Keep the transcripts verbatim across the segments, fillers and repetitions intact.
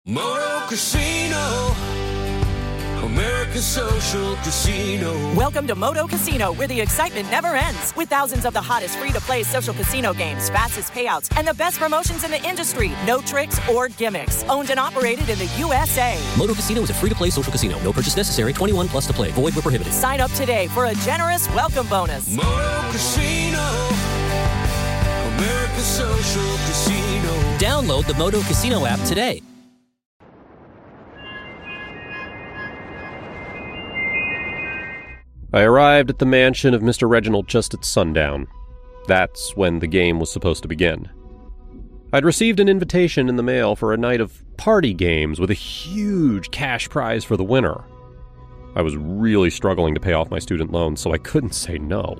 Moto Casino, America's social casino. Welcome to Moto Casino, where the excitement never ends. With thousands of the hottest free-to-play social casino games, fastest payouts, and the best promotions in the industry. No tricks or gimmicks. Owned and operated in the U S A. Moto Casino is a free-to-play social casino. No purchase necessary. twenty-one plus to play. Void where prohibited. Sign up today for a generous welcome bonus. Moto Casino, America's social casino. Download the Moto Casino app today. I arrived at the mansion of Mister Reginald just at sundown. That's when the game was supposed to begin. I'd received an invitation in the mail for a night of party games with a huge cash prize for the winner. I was really struggling to pay off my student loans, so I couldn't say no.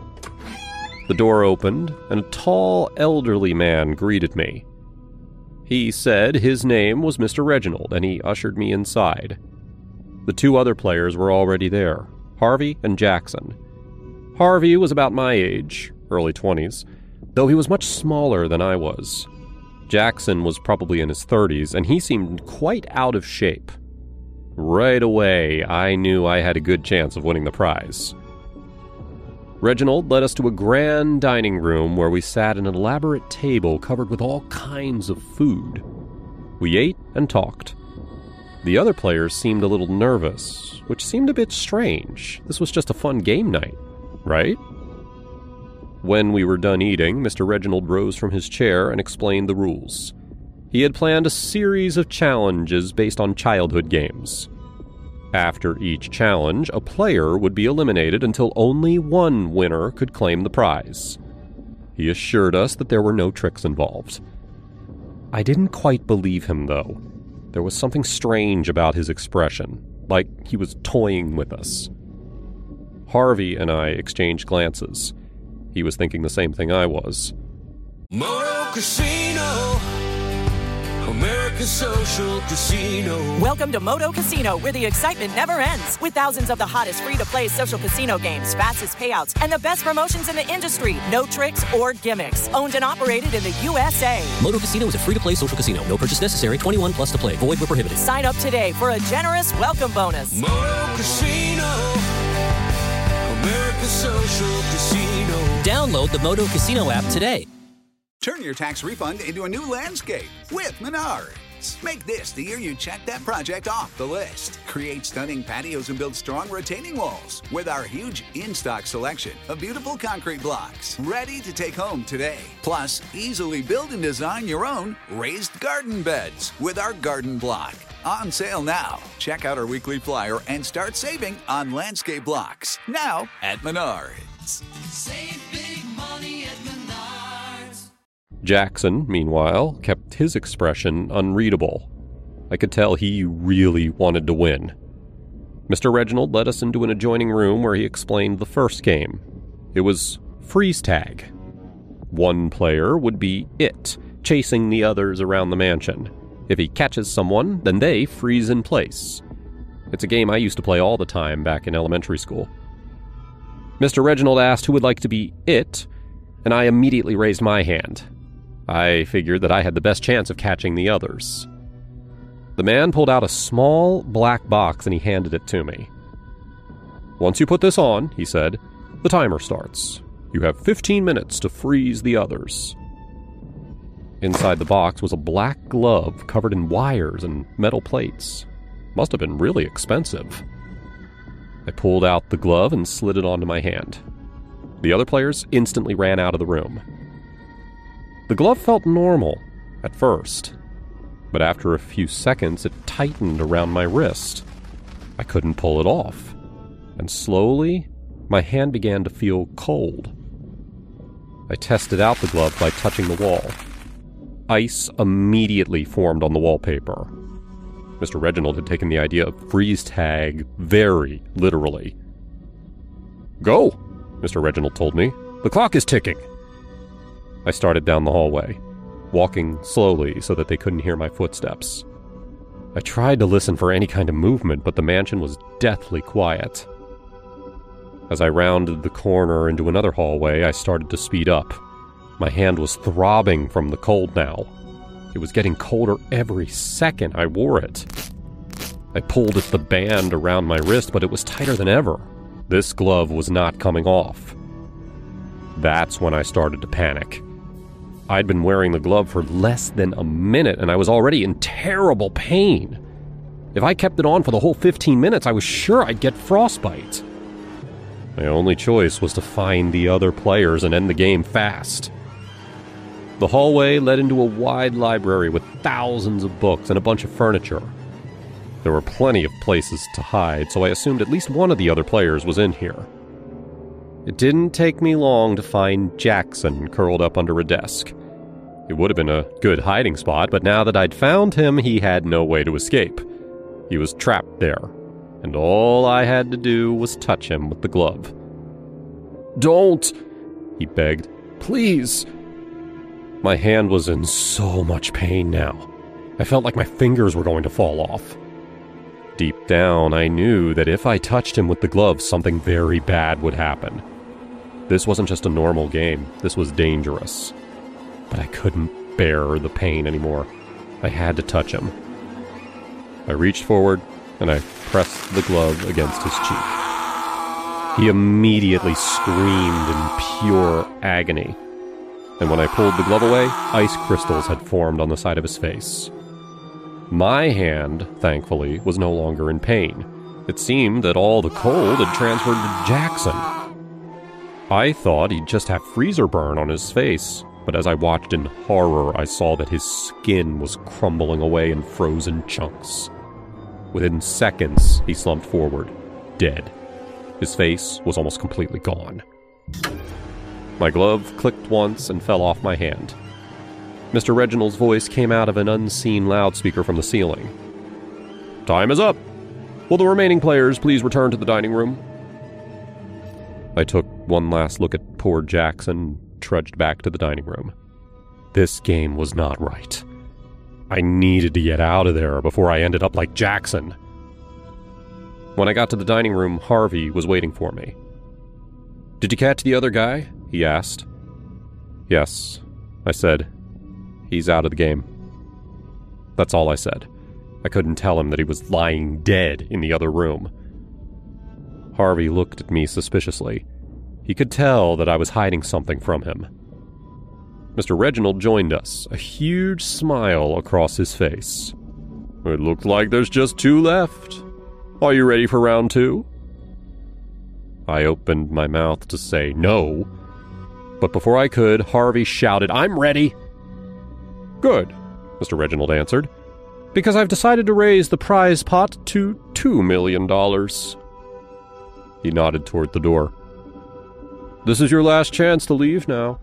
The door opened, and a tall, elderly man greeted me. He said his name was Mister Reginald, and he ushered me inside. The two other players were already there, Harvey and Jackson. Harvey was about my age, early twenties, though he was much smaller than I was. Jackson was probably in his thirties, and he seemed quite out of shape. Right away, I knew I had a good chance of winning the prize. Reginald led us to a grand dining room where we sat at an elaborate table covered with all kinds of food. We ate and talked. The other players seemed a little nervous, which seemed a bit strange. This was just a fun game night, right? When we were done eating, Mister Reginald rose from his chair and explained the rules. He had planned a series of challenges based on childhood games. After each challenge, a player would be eliminated until only one winner could claim the prize. He assured us that there were no tricks involved. I didn't quite believe him, though. There was something strange about his expression, like he was toying with us. Harvey and I exchanged glances. He was thinking the same thing I was. Moto Casino, America's social casino. Welcome to Moto Casino, where the excitement never ends. With thousands of the hottest free-to-play social casino games, fastest payouts, and the best promotions in the industry. No tricks or gimmicks. Owned and operated in the U S A. Moto Casino is a free-to-play social casino. No purchase necessary. twenty-one plus to play. Void where prohibited. Sign up today for a generous welcome bonus. Moto Casino, America's social casino. Download the Moto Casino app today. Turn your tax refund into a new landscape with Menards. Make this the year you check that project off the list. Create stunning patios and build strong retaining walls with our huge in-stock selection of beautiful concrete blocks ready to take home today. Plus, easily build and design your own raised garden beds with our garden block. On sale now. Check out our weekly flyer and start saving on landscape blocks. Now at Menards. Save big money at Menards. Jackson, meanwhile, kept his expression unreadable. I could tell he really wanted to win. Mister Reginald led us into an adjoining room where he explained the first game. It was freeze tag. One player would be it, chasing the others around the mansion. If he catches someone, then they freeze in place. It's a game I used to play all the time back in elementary school. Mister Reginald asked who would like to be it, and I immediately raised my hand. I figured that I had the best chance of catching the others. The man pulled out a small black box and he handed it to me. "Once you put this on," he said, "the timer starts. You have fifteen minutes to freeze the others." Inside the box was a black glove covered in wires and metal plates. Must have been really expensive. I pulled out the glove and slid it onto my hand. The other players instantly ran out of the room. The glove felt normal at first, but after a few seconds it tightened around my wrist. I couldn't pull it off, and slowly my hand began to feel cold. I tested out the glove by touching the wall. Ice immediately formed on the wallpaper. Mister Reginald had taken the idea of freeze tag very literally. "Go," Mister Reginald told me. "The clock is ticking." I started down the hallway, walking slowly so that they couldn't hear my footsteps. I tried to listen for any kind of movement, but the mansion was deathly quiet. As I rounded the corner into another hallway, I started to speed up. My hand was throbbing from the cold now. It was getting colder every second I wore it. I pulled at the band around my wrist, but it was tighter than ever. This glove was not coming off. That's when I started to panic. I'd been wearing the glove for less than a minute, and I was already in terrible pain. If I kept it on for the whole fifteen minutes, I was sure I'd get frostbite. My only choice was to find the other players and end the game fast. The hallway led into a wide library with thousands of books and a bunch of furniture. There were plenty of places to hide, so I assumed at least one of the other players was in here. It didn't take me long to find Jackson curled up under a desk. It would have been a good hiding spot, but now that I'd found him, he had no way to escape. He was trapped there, and all I had to do was touch him with the glove. "Don't!" he begged. "Please!" My hand was in so much pain now. I felt like my fingers were going to fall off. Deep down, I knew that if I touched him with the glove, something very bad would happen. This wasn't just a normal game. This was dangerous. But I couldn't bear the pain anymore. I had to touch him. I reached forward, and I pressed the glove against his cheek. He immediately screamed in pure agony. And when I pulled the glove away, ice crystals had formed on the side of his face. My hand, thankfully, was no longer in pain. It seemed that all the cold had transferred to Jackson. I thought he'd just have freezer burn on his face, but as I watched in horror, I saw that his skin was crumbling away in frozen chunks. Within seconds, he slumped forward, dead. His face was almost completely gone. My glove clicked once and fell off my hand. Mister Reginald's voice came out of an unseen loudspeaker from the ceiling. "Time is up. Will the remaining players please return to the dining room?" I took one last look at poor Jackson and trudged back to the dining room. This game was not right. I needed to get out of there before I ended up like Jackson. When I got to the dining room, Harvey was waiting for me. "Did you catch the other guy?" he asked. "Yes," I said. "He's out of the game." That's all I said. I couldn't tell him that he was lying dead in the other room. Harvey looked at me suspiciously. He could tell that I was hiding something from him. Mister Reginald joined us, a huge smile across his face. "It looks like there's just two left. Are you ready for round two?" I opened my mouth to say no, but before I could, Harvey shouted, "I'm ready!" "Good," Mister Reginald answered, "because I've decided to raise the prize pot to two million dollars. He nodded toward the door. "This is your last chance to leave now."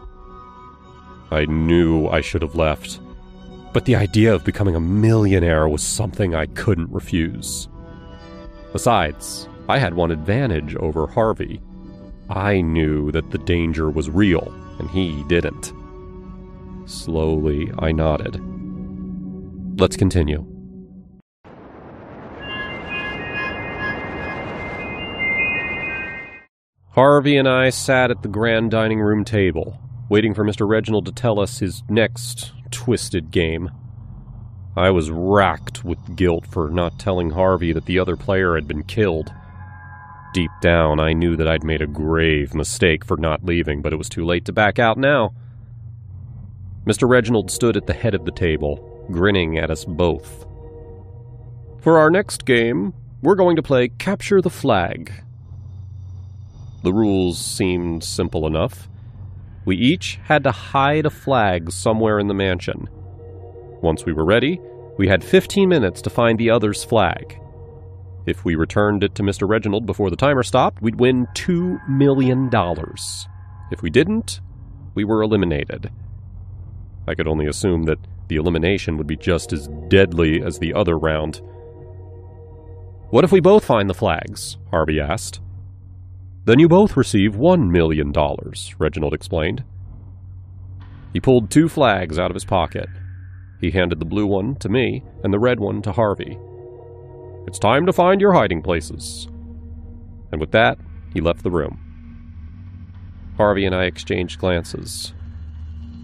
I knew I should have left, but the idea of becoming a millionaire was something I couldn't refuse. Besides, I had one advantage over Harvey. I knew that the danger was real, and he didn't. Slowly, I nodded. Let's continue. Harvey and I sat at the grand dining room table, waiting for Mister Reginald to tell us his next twisted game. I was racked with guilt for not telling Harvey that the other player had been killed. Deep down, I knew that I'd made a grave mistake for not leaving, but it was too late to back out now. Mister Reginald stood at the head of the table, grinning at us both. "For our next game, we're going to play Capture the Flag." The rules seemed simple enough. We each had to hide a flag somewhere in the mansion. Once we were ready, we had fifteen minutes to find the other's flag. If we returned it to Mister Reginald before the timer stopped, we'd win two million dollars. If we didn't, we were eliminated. I could only assume that the elimination would be just as deadly as the other round. "What if we both find the flags?" Harvey asked. "Then you both receive one million dollars, Reginald explained. He pulled two flags out of his pocket. He handed the blue one to me and the red one to Harvey. "It's time to find your hiding places." And with that, he left the room. Harvey and I exchanged glances.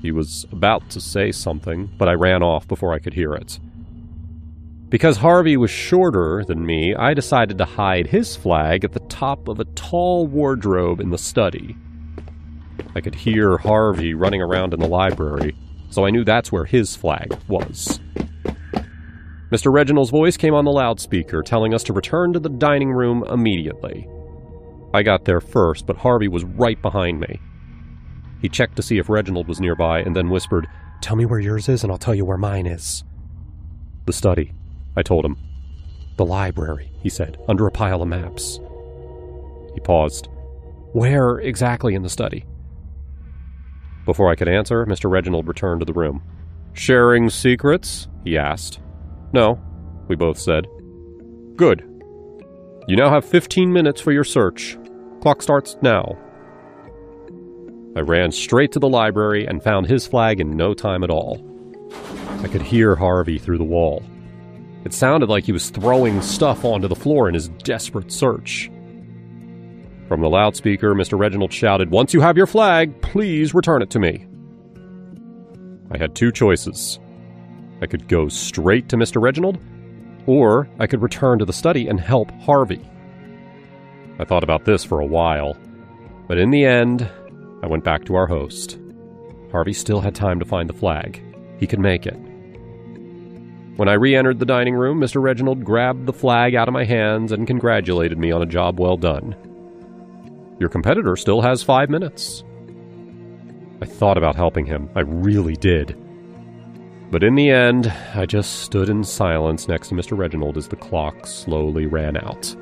He was about to say something, but I ran off before I could hear it. Because Harvey was shorter than me, I decided to hide his flag at the top of a tall wardrobe in the study. I could hear Harvey running around in the library, so I knew that's where his flag was. Mister Reginald's voice came on the loudspeaker, telling us to return to the dining room immediately. I got there first, but Harvey was right behind me. He checked to see if Reginald was nearby and then whispered, "Tell me where yours is and I'll tell you where mine is." "The study," I told him. "The library," he said, "under a pile of maps." He paused. "Where exactly in the study?" Before I could answer, Mister Reginald returned to the room. "Sharing secrets?" he asked. "No," we both said. "Good. You now have fifteen minutes for your search. Clock starts now." I ran straight to the library and found his flag in no time at all. I could hear Harvey through the wall. It sounded like he was throwing stuff onto the floor in his desperate search. From the loudspeaker, Mister Reginald shouted, "Once you have your flag, please return it to me." I had two choices. I could go straight to Mister Reginald, or I could return to the study and help Harvey. I thought about this for a while, but in the end, I went back to our host. Harvey still had time to find the flag. He could make it. When I re-entered the dining room, Mister Reginald grabbed the flag out of my hands and congratulated me on a job well done. "Your competitor still has five minutes." I thought about helping him. I really did. But in the end, I just stood in silence next to Mister Reginald as the clock slowly ran out.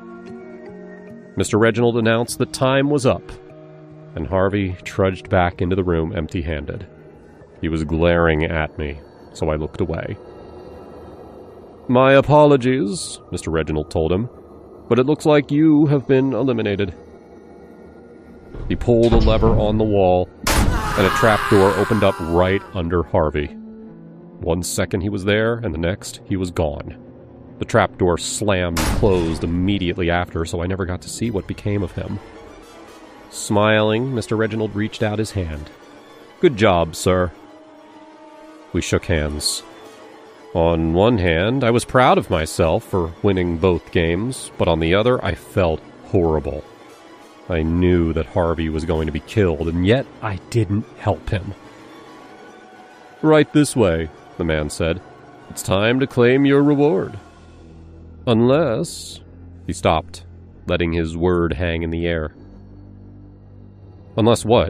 Mister Reginald announced that time was up, and Harvey trudged back into the room empty-handed. He was glaring at me, so I looked away. "My apologies," Mister Reginald told him, "but it looks like you have been eliminated." He pulled a lever on the wall, and a trapdoor opened up right under Harvey. One second he was there, and the next he was gone. The trapdoor slammed closed immediately after, so I never got to see what became of him. Smiling, Mister Reginald reached out his hand. "Good job, sir." We shook hands. On one hand, I was proud of myself for winning both games, but on the other, I felt horrible. I knew that Harvey was going to be killed, and yet I didn't help him. "Right this way," the man said. "It's time to claim your reward. Unless..." He stopped, letting his word hang in the air. "Unless what?"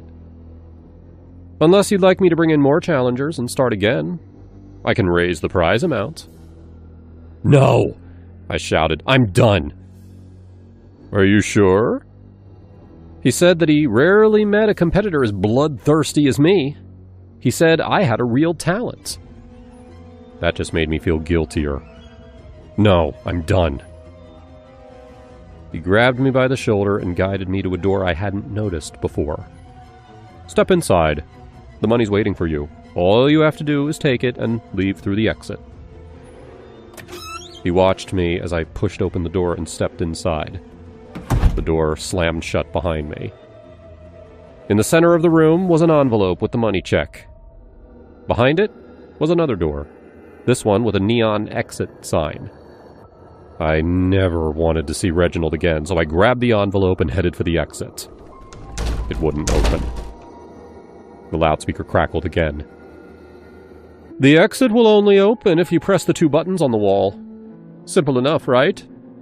"Unless you'd like me to bring in more challengers and start again. I can raise the prize amount." "No!" I shouted. "I'm done." "Are you sure?" He said that he rarely met a competitor as bloodthirsty as me. He said I had a real talent. That just made me feel guiltier. "No, I'm done." He grabbed me by the shoulder and guided me to a door I hadn't noticed before. "Step inside. The money's waiting for you. All you have to do is take it and leave through the exit." He watched me as I pushed open the door and stepped inside. The door slammed shut behind me. In the center of the room was an envelope with the money check. Behind it was another door, this one with a neon exit sign. I never wanted to see Reginald again, so I grabbed the envelope and headed for the exit. It wouldn't open. The loudspeaker crackled again. "The exit will only open if you press the two buttons on the wall. Simple enough, right?"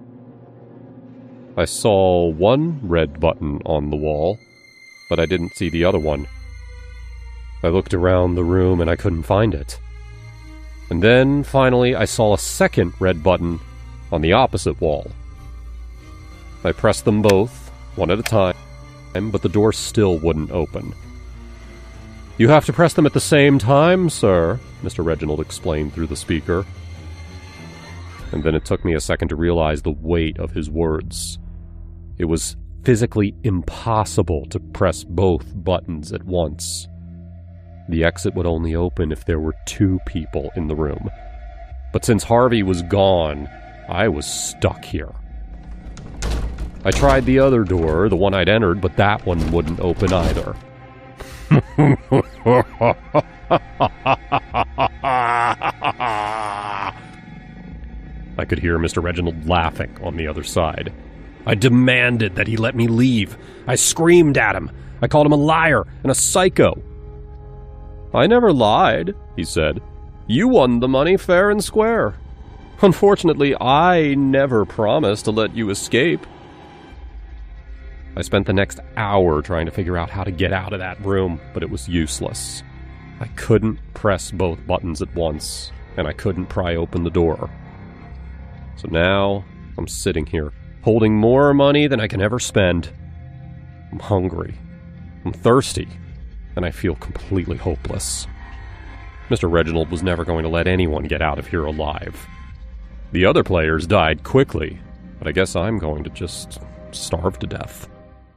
I saw one red button on the wall, but I didn't see the other one. I looked around the room and I couldn't find it. And then, finally, I saw a second red button on the opposite wall. I pressed them both, one at a time, but the door still wouldn't open. "You have to press them at the same time, sir," Mister Reginald explained through the speaker. And then it took me a second to realize the weight of his words. It was physically impossible to press both buttons at once. The exit would only open if there were two people in the room. But since Harvey was gone, I was stuck here. I tried the other door, the one I'd entered, but that one wouldn't open either. I could hear Mister Reginald laughing on the other side. I demanded that he let me leave. I screamed at him. I called him a liar and a psycho. I never lied, he said. You won the money fair and square. Unfortunately, I never promised to let you escape. I spent the next hour trying to figure out how to get out of that room, but it was useless. I couldn't press both buttons at once, and I couldn't pry open the door. So now, I'm sitting here, holding more money than I can ever spend. I'm hungry, I'm thirsty, and I feel completely hopeless. Mister Reginald was never going to let anyone get out of here alive. The other players died quickly, but I guess I'm going to just starve to death.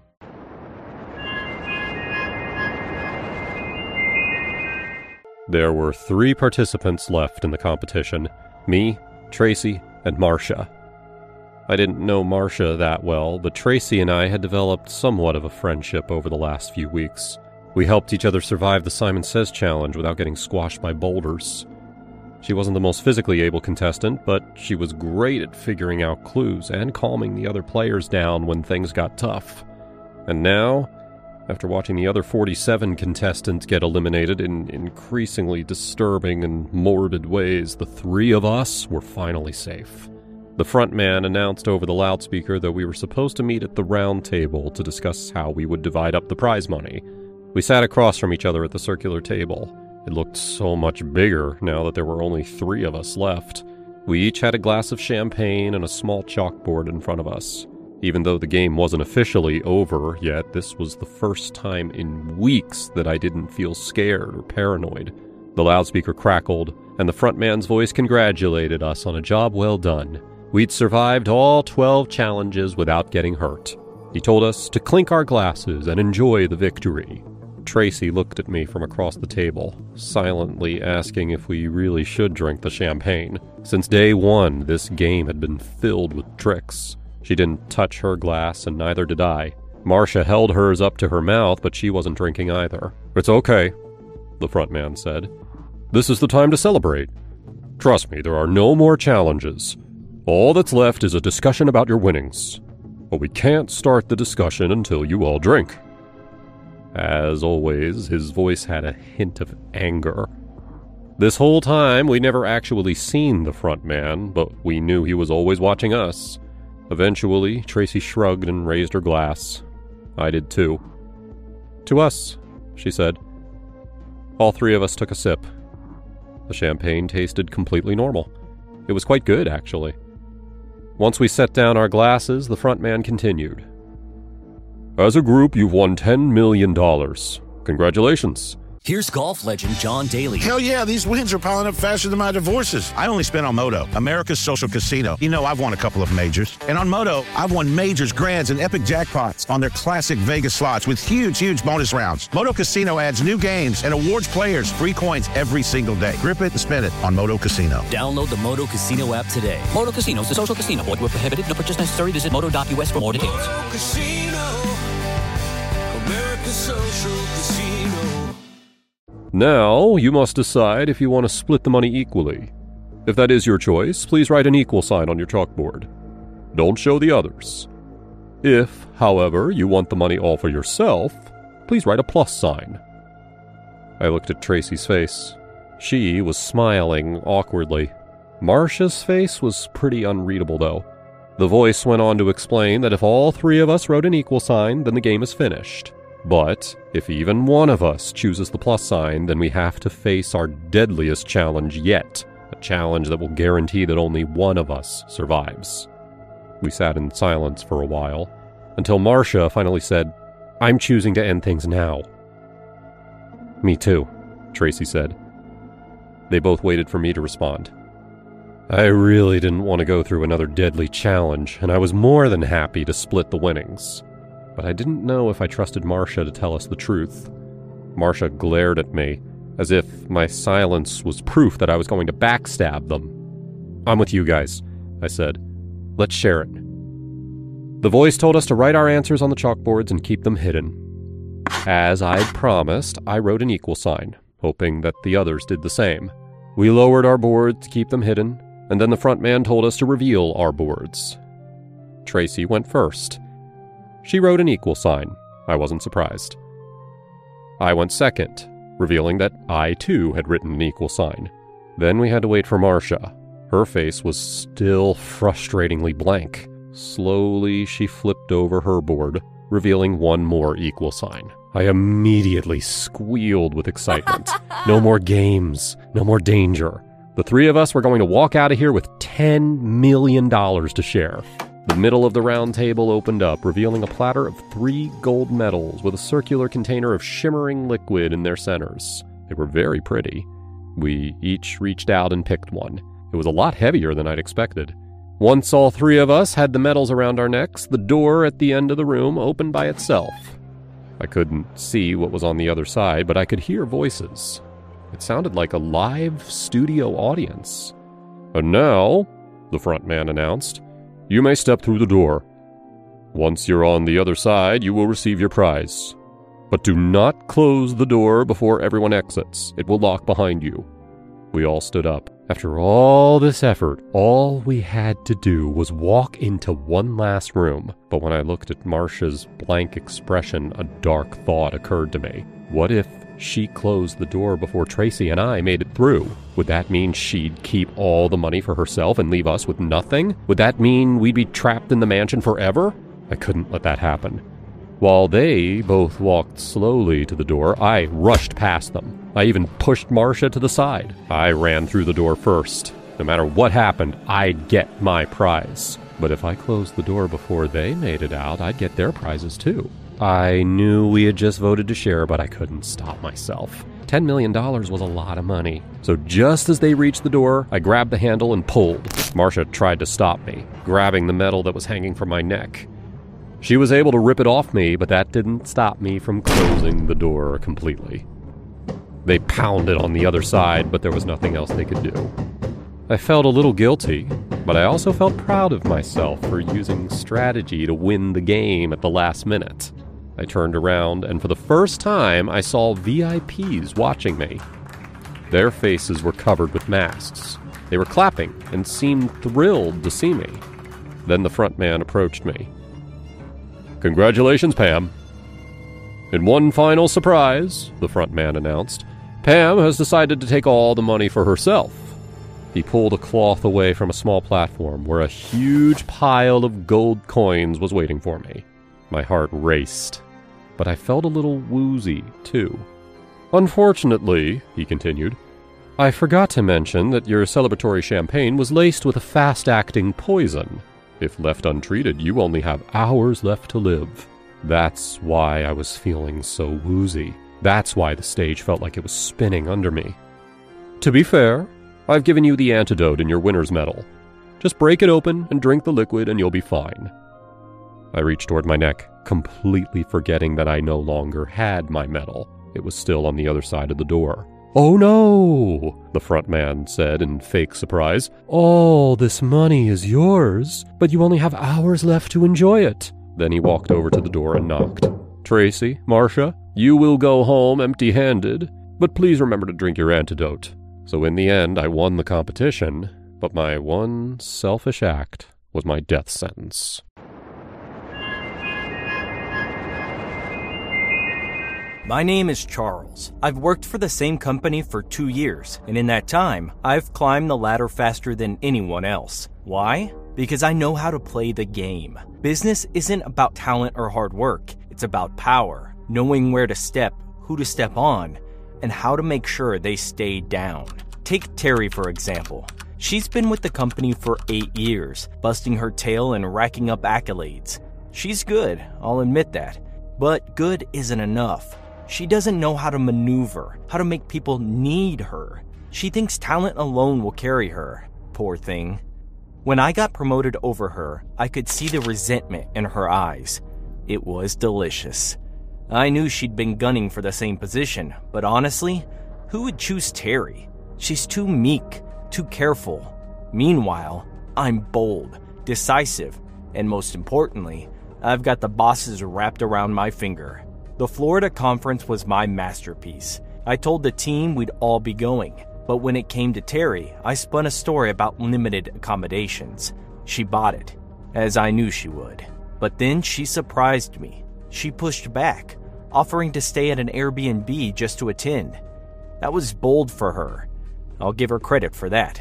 There were three participants left in the competition. Me, Tracy, and Marcia. I didn't know Marcia that well, but Tracy and I had developed somewhat of a friendship over the last few weeks. We helped each other survive the Simon Says challenge without getting squashed by boulders. She wasn't the most physically able contestant, but she was great at figuring out clues and calming the other players down when things got tough. And now, after watching the other forty-seven contestants get eliminated in increasingly disturbing and morbid ways, the three of us were finally safe. The front man announced over the loudspeaker that we were supposed to meet at the round table to discuss how we would divide up the prize money. We sat across from each other at the circular table. It looked so much bigger now that there were only three of us left. We each had a glass of champagne and a small chalkboard in front of us. Even though the game wasn't officially over yet, this was the first time in weeks that I didn't feel scared or paranoid. The loudspeaker crackled, and the front man's voice congratulated us on a job well done. We'd survived all twelve challenges without getting hurt. He told us to clink our glasses and enjoy the victory. Tracy looked at me from across the table, silently asking if we really should drink the champagne. Since day one, this game had been filled with tricks. She didn't touch her glass, and neither did I. Marcia held hers up to her mouth, but she wasn't drinking either. It's okay, the front man said. This is the time to celebrate. Trust me, there are no more challenges. All that's left is a discussion about your winnings. But we can't start the discussion until you all drink. As always, his voice had a hint of anger. This whole time, we'd never actually seen the front man, but we knew he was always watching us. Eventually, Tracy shrugged and raised her glass. I did too. To us, she said. All three of us took a sip. The champagne tasted completely normal. It was quite good, actually. Once we set down our glasses, the front man continued. As a group, you've won ten million dollars. Congratulations. Here's golf legend John Daly. Hell yeah, these wins are piling up faster than my divorces. I only spent on Moto, America's social casino. You know, I've won a couple of majors. And on Moto, I've won majors, grands, and epic jackpots on their classic Vegas slots with huge, huge bonus rounds. Moto Casino adds new games and awards players free coins every single day. Grip it and spin it on Moto Casino. Download the Moto Casino app today. Moto Casino is a social casino. Void where prohibited. No purchase necessary. Visit moto dot u s for more details. Moto Casino, America's social casino. Now, you must decide if you want to split the money equally. If that is your choice, please write an equal sign on your chalkboard. Don't show the others. If, however, you want the money all for yourself, please write a plus sign. I looked at Tracy's face. She was smiling awkwardly. Marcia's face was pretty unreadable, though. The voice went on to explain that if all three of us wrote an equal sign, then the game is finished. But if even one of us chooses the plus sign, then we have to face our deadliest challenge yet, a challenge that will guarantee that only one of us survives. We sat in silence for a while, until Marcia finally said, I'm choosing to end things now. Me too, Tracy said. They both waited for me to respond. I really didn't want to go through another deadly challenge, and I was more than happy to split the winnings. But I didn't know if I trusted Marcia to tell us the truth. Marcia glared at me, as if my silence was proof that I was going to backstab them. I'm with you guys, I said. Let's share it. The voice told us to write our answers on the chalkboards and keep them hidden. As I'd promised, I wrote an equal sign, hoping that the others did the same. We lowered our boards to keep them hidden, and then the front man told us to reveal our boards. Tracy went first. She wrote an equal sign. I wasn't surprised. I went second, revealing that I too had written an equal sign. Then we had to wait for Marcia. Her face was still frustratingly blank. Slowly, she flipped over her board, revealing one more equal sign. I immediately squealed with excitement. No more games, no more danger. The three of us were going to walk out of here with ten million dollars to share. The middle of the round table opened up, revealing a platter of three gold medals with a circular container of shimmering liquid in their centers. They were very pretty. We each reached out and picked one. It was a lot heavier than I'd expected. Once all three of us had the medals around our necks, the door at the end of the room opened by itself. I couldn't see what was on the other side, but I could hear voices. It sounded like a live studio audience. "And now," the front man announced, "you may step through the door. Once you're on the other side, you will receive your prize. But do not close the door before everyone exits. It will lock behind you." We all stood up. After all this effort, all we had to do was walk into one last room. But when I looked at Marcia's blank expression, a dark thought occurred to me. What if she closed the door before Tracy and I made it through? Would that mean she'd keep all the money for herself and leave us with nothing? Would that mean we'd be trapped in the mansion forever? I couldn't let that happen. While they both walked slowly to the door, I rushed past them. I even pushed Marcia to the side. I ran through the door first. No matter what happened, I'd get my prize. But if I closed the door before they made it out, I'd get their prizes too. I knew we had just voted to share, but I couldn't stop myself. ten million dollars was a lot of money. So just as they reached the door, I grabbed the handle and pulled. Marcia tried to stop me, grabbing the medal that was hanging from my neck. She was able to rip it off me, but that didn't stop me from closing the door completely. They pounded on the other side, but there was nothing else they could do. I felt a little guilty, but I also felt proud of myself for using strategy to win the game at the last minute. I turned around, and for the first time, I saw V I Ps watching me. Their faces were covered with masks. They were clapping and seemed thrilled to see me. Then the front man approached me. "Congratulations, Pam." "In one final surprise," the front man announced, "Pam has decided to take all the money for herself." He pulled a cloth away from a small platform where a huge pile of gold coins was waiting for me. My heart raced, but I felt a little woozy, too. "Unfortunately," he continued, "I forgot to mention that your celebratory champagne was laced with a fast-acting poison. If left untreated, you only have hours left to live." That's why I was feeling so woozy. That's why the stage felt like it was spinning under me. "To be fair, I've given you the antidote in your winner's medal. Just break it open and drink the liquid and you'll be fine." I reached toward my neck, completely forgetting that I no longer had my medal. It was still on the other side of the door. "Oh no," the front man said in fake surprise. "All this money is yours, but you only have hours left to enjoy it." Then he walked over to the door and knocked. "Tracy, Marcia, you will go home empty-handed, but please remember to drink your antidote." So in the end, I won the competition, but my one selfish act was my death sentence. My name is Charles. I've worked for the same company for two years, and in that time, I've climbed the ladder faster than anyone else. Why? Because I know how to play the game. Business isn't about talent or hard work. It's about power, knowing where to step, who to step on, and how to make sure they stay down. Take Terry, for example. She's been with the company for eight years, busting her tail and racking up accolades. She's good, I'll admit that. But good isn't enough. She doesn't know how to maneuver, how to make people need her. She thinks talent alone will carry her. Poor thing. When I got promoted over her, I could see the resentment in her eyes. It was delicious. I knew she'd been gunning for the same position, but honestly, who would choose Terry? She's too meek, too careful. Meanwhile, I'm bold, decisive, and most importantly, I've got the bosses wrapped around my finger. The Florida conference was my masterpiece. I told the team we'd all be going, but when it came to Terry, I spun a story about limited accommodations. She bought it, as I knew she would. But then she surprised me. She pushed back, offering to stay at an Airbnb just to attend. That was bold for her. I'll give her credit for that.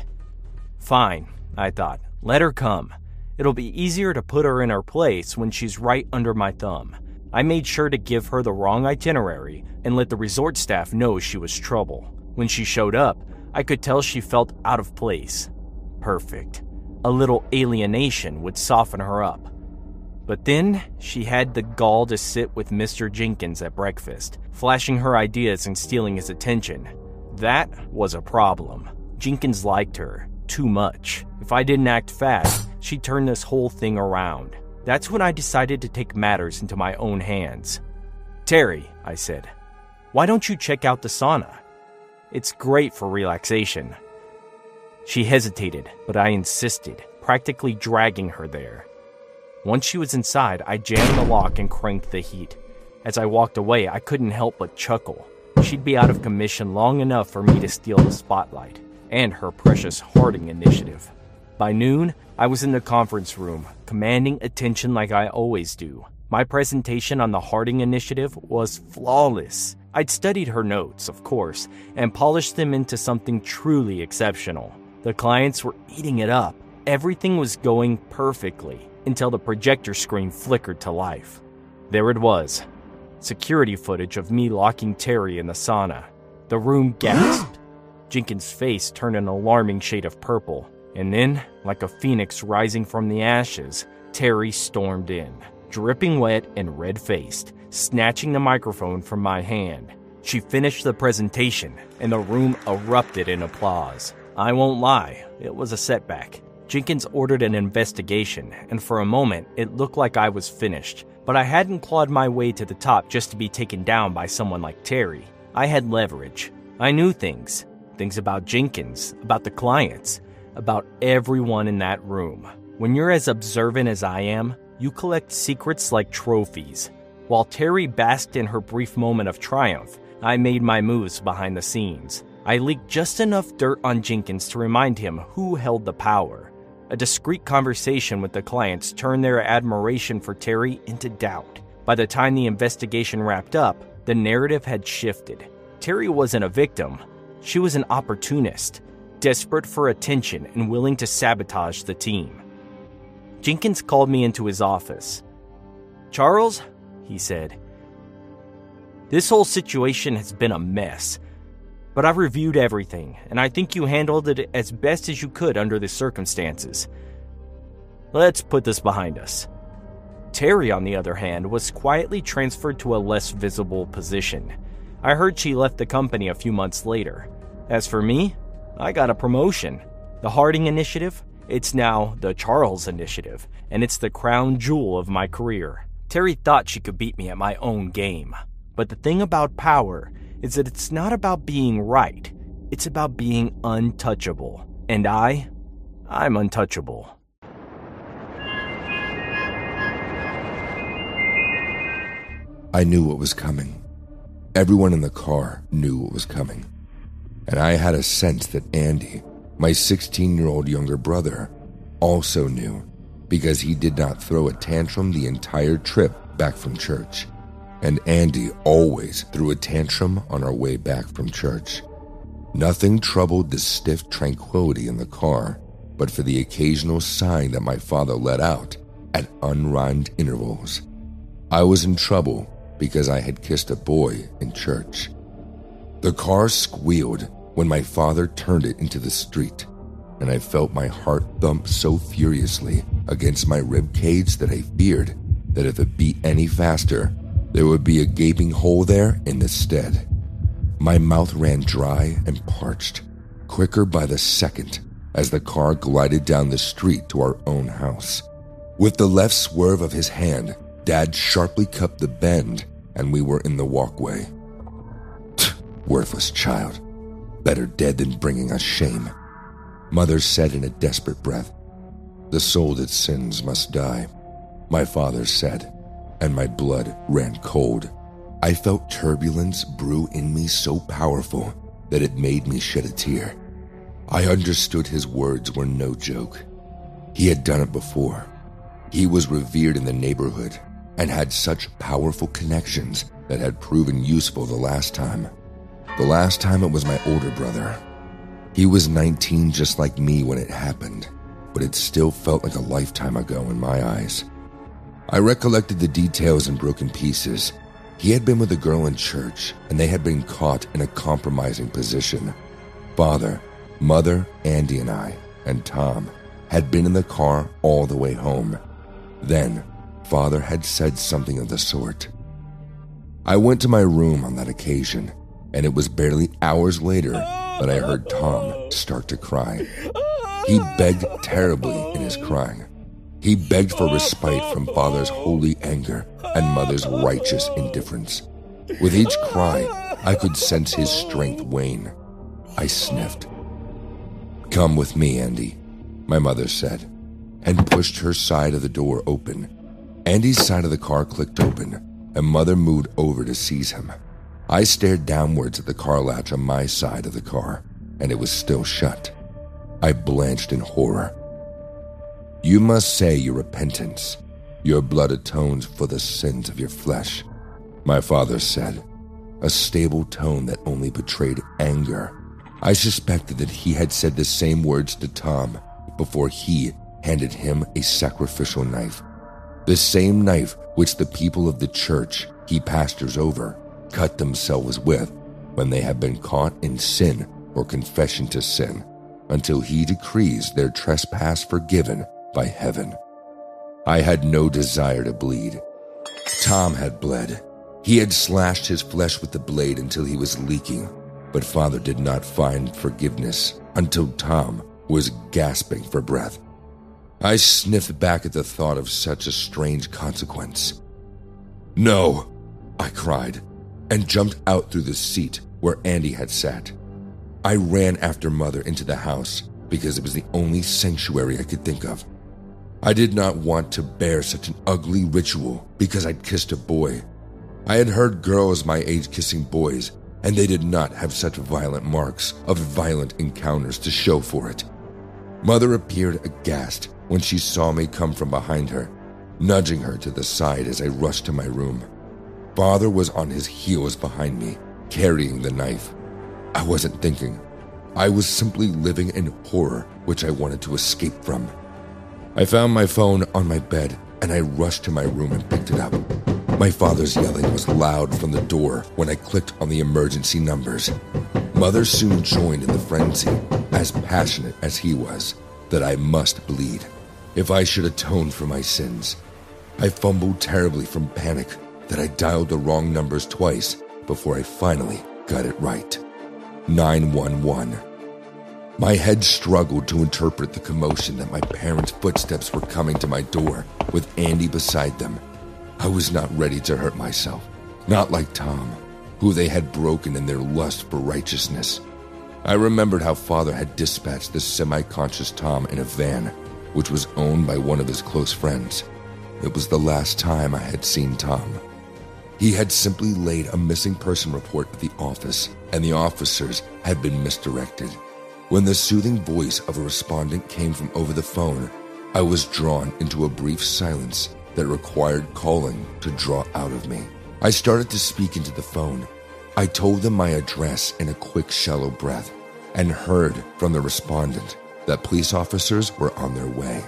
Fine, I thought. Let her come. It'll be easier to put her in her place when she's right under my thumb. I made sure to give her the wrong itinerary and let the resort staff know she was trouble. When she showed up, I could tell she felt out of place. Perfect. A little alienation would soften her up. But then she had the gall to sit with Mister Jenkins at breakfast, flashing her ideas and stealing his attention. That was a problem. Jenkins liked her too much. If I didn't act fast, she'd turn this whole thing around. That's when I decided to take matters into my own hands. Terry, I said, why don't you check out the sauna? It's great for relaxation. She hesitated, but I insisted, practically dragging her there. Once she was inside, I jammed the lock and cranked the heat. As I walked away, I couldn't help but chuckle. She'd be out of commission long enough for me to steal the spotlight and her precious Harding initiative. By noon, I was in the conference room, commanding attention like I always do. My presentation on the Harding initiative was flawless. I'd studied her notes, of course, and polished them into something truly exceptional. The clients were eating it up. Everything was going perfectly until the projector screen flickered to life. There it was. Security footage of me locking Terry in the sauna. The room gasped. Jenkins' face turned an alarming shade of purple. And then, like a phoenix rising from the ashes, Terry stormed in, dripping wet and red-faced, snatching the microphone from my hand. She finished the presentation, and the room erupted in applause. I won't lie, it was a setback. Jenkins ordered an investigation, and for a moment, it looked like I was finished. But I hadn't clawed my way to the top just to be taken down by someone like Terry. I had leverage. I knew things. Things about Jenkins, about the clients, about everyone in that room. When you're as observant as I am, you collect secrets like trophies. While Terry basked in her brief moment of triumph, I made my moves behind the scenes. I leaked just enough dirt on Jenkins to remind him who held the power. A discreet conversation with the clients turned their admiration for Terry into doubt. By the time the investigation wrapped up, the narrative had shifted. Terry wasn't a victim. She was an opportunist, desperate for attention and willing to sabotage the team. Jenkins called me into his office. "Charles," he said, "this whole situation has been a mess, but I've reviewed everything, and I think you handled it as best as you could under the circumstances. Let's put this behind us." Terry, on the other hand, was quietly transferred to a less visible position. I heard she left the company a few months later. As for me, I got a promotion. The Harding Initiative, it's now the Charles Initiative, and it's the crown jewel of my career. Terry thought she could beat me at my own game. But the thing about power is that it's not about being right. It's about being untouchable. And I, I'm untouchable. I knew what was coming. Everyone in the car knew what was coming. And I had a sense that Andy, my sixteen-year-old younger brother, also knew, because he did not throw a tantrum the entire trip back from church. And Andy always threw a tantrum on our way back from church. Nothing troubled the stiff tranquility in the car, but for the occasional sign that my father let out at unrhymed intervals. I was in trouble because I had kissed a boy in church. The car squealed when my father turned it into the street, and I felt my heart thump so furiously against my ribcage that I feared that if it beat any faster, there would be a gaping hole there in the stead. My mouth ran dry and parched, quicker by the second, as the car glided down the street to our own house. With the left swerve of his hand, Dad sharply cut the bend, and we were in the walkway. Worthless child. Better dead than bringing us shame, Mother said in a desperate breath. The soul that sins must die, my father said, and my blood ran cold. I felt turbulence brew in me so powerful that it made me shed a tear. I understood his words were no joke. He had done it before. He was revered in the neighborhood and had such powerful connections that had proven useful the last time. The last time it was my older brother. He was nineteen just like me when it happened, but it still felt like a lifetime ago in my eyes. I recollected the details in broken pieces. He had been with a girl in church, and they had been caught in a compromising position. Father, Mother, Andy, and I, and Tom, had been in the car all the way home. Then, Father had said something of the sort. I went to my room on that occasion, and it was barely hours later that I heard Tom start to cry. He begged terribly in his crying. He begged for respite from Father's holy anger and Mother's righteous indifference. With each cry, I could sense his strength wane. I sniffed. "Come with me, Andy," my mother said, and pushed her side of the door open. Andy's side of the car clicked open, and Mother moved over to seize him. I stared downwards at the car latch on my side of the car, and it was still shut. I blanched in horror. "You must say your repentance. Your blood atones for the sins of your flesh," my father said, a stable tone that only betrayed anger. I suspected that he had said the same words to Tom before he handed him a sacrificial knife. The same knife which the people of the church he pastors over cut themselves with when they have been caught in sin or confession to sin, until he decrees their trespass forgiven by heaven. I had no desire to bleed. Tom had bled. He had slashed his flesh with the blade until he was leaking, but Father did not find forgiveness until Tom was gasping for breath. I sniffed back at the thought of such a strange consequence. "No," I cried, and jumped out through the seat where Andy had sat. I ran after Mother into the house because it was the only sanctuary I could think of. I did not want to bear such an ugly ritual because I'd kissed a boy. I had heard girls my age kissing boys, and they did not have such violent marks of violent encounters to show for it. Mother appeared aghast when she saw me come from behind her, nudging her to the side as I rushed to my room. Father was on his heels behind me, carrying the knife. I wasn't thinking. I was simply living in horror which I wanted to escape from. I found my phone on my bed, and I rushed to my room and picked it up. My father's yelling was loud from the door when I clicked on the emergency numbers. Mother soon joined in the frenzy, as passionate as he was, that I must bleed, if I should atone for my sins. I fumbled terribly from panic that I dialed the wrong numbers twice before I finally got it right. nine one one. My head struggled to interpret the commotion that my parents' footsteps were coming to my door with Andy beside them. I was not ready to hurt myself, not like Tom, who they had broken in their lust for righteousness. I remembered how Father had dispatched the semi-conscious Tom in a van, which was owned by one of his close friends. It was the last time I had seen Tom. He had simply laid a missing person report at the office, and the officers had been misdirected. When the soothing voice of a respondent came from over the phone, I was drawn into a brief silence that required calling to draw out of me. I started to speak into the phone. I told them my address in a quick, shallow breath, and heard from the respondent that police officers were on their way.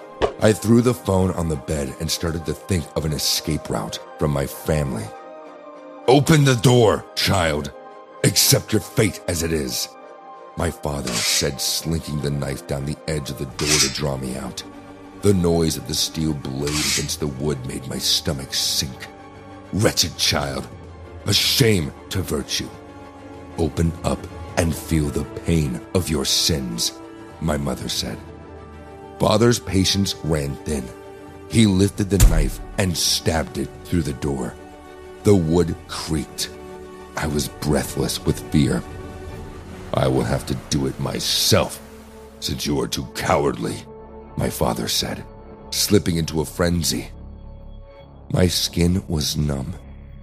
I threw the phone on the bed and started to think of an escape route from my family. "Open the door, child. Accept your fate as it is," my father said, slinking the knife down the edge of the door to draw me out. The noise of the steel blade against the wood made my stomach sink. "Wretched child, a shame to virtue. Open up and feel the pain of your sins," my mother said. Father's patience ran thin. He lifted the knife and stabbed it through the door. The wood creaked. I was breathless with fear. "I will have to do it myself, since you are too cowardly," my father said, slipping into a frenzy. My skin was numb.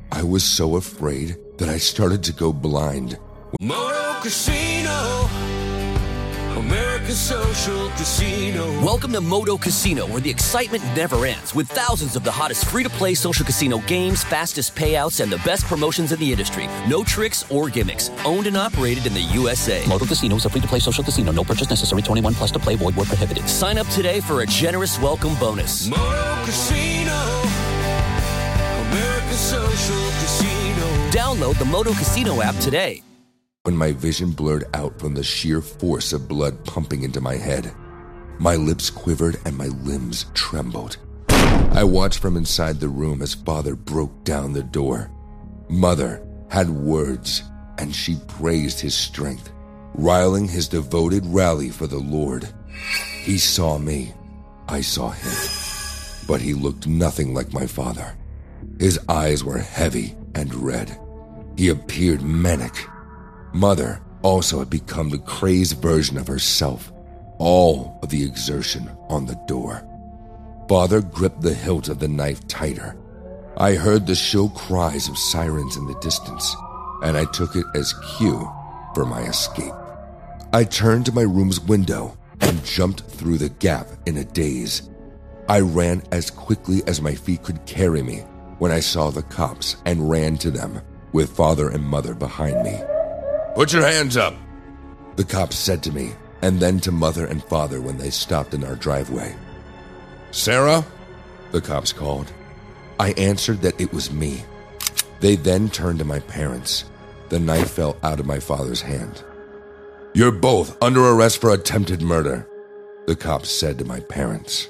I was so afraid that I started to go blind. Moto Casino, America's social casino. Welcome to Moto Casino, where the excitement never ends, with thousands of the hottest free-to-play social casino games, fastest payouts, and the best promotions in the industry. No tricks or gimmicks. Owned and operated in the U S A. Moto Casino is a free-to-play social casino. No purchase necessary. twenty-one plus to play. Void where prohibited. Sign up today for a generous welcome bonus. Moto Casino, America's social casino. Download the Moto Casino app today. When my vision blurred out from the sheer force of blood pumping into my head, my lips quivered and my limbs trembled. I watched from inside the room as Father broke down the door. Mother had words, and she praised his strength, riling his devoted rally for the Lord. He saw me. I saw him. But he looked nothing like my father. His eyes were heavy and red. He appeared manic. Mother also had become the crazed version of herself, all of the exertion on the door. Father gripped the hilt of the knife tighter. I heard the shrill cries of sirens in the distance, and I took it as cue for my escape. I turned to my room's window and jumped through the gap in a daze. I ran as quickly as my feet could carry me when I saw the cops and ran to them with Father and Mother behind me. "Put your hands up," the cops said to me, and then to Mother and Father when they stopped in our driveway. "Sarah?" the cops called. I answered that it was me. They then turned to my parents. The knife fell out of my father's hand. "You're both under arrest for attempted murder," the cops said to my parents.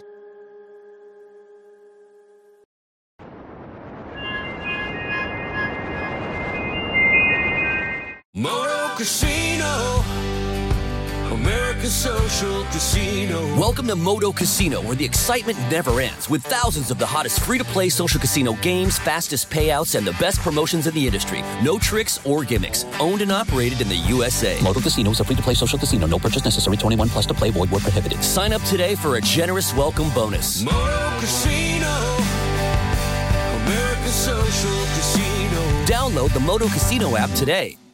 Moto Casino, America's social casino. Welcome to Moto Casino, where the excitement never ends, with thousands of the hottest free-to-play social casino games, fastest payouts, and the best promotions in the industry. No tricks or gimmicks. Owned and operated in the U S A. Moto Casino is a free-to-play social casino. No purchase necessary. twenty-one plus to play. Void where prohibited. Sign up today for a generous welcome bonus. Moto Casino, America's social casino. Download the Moto Casino app today.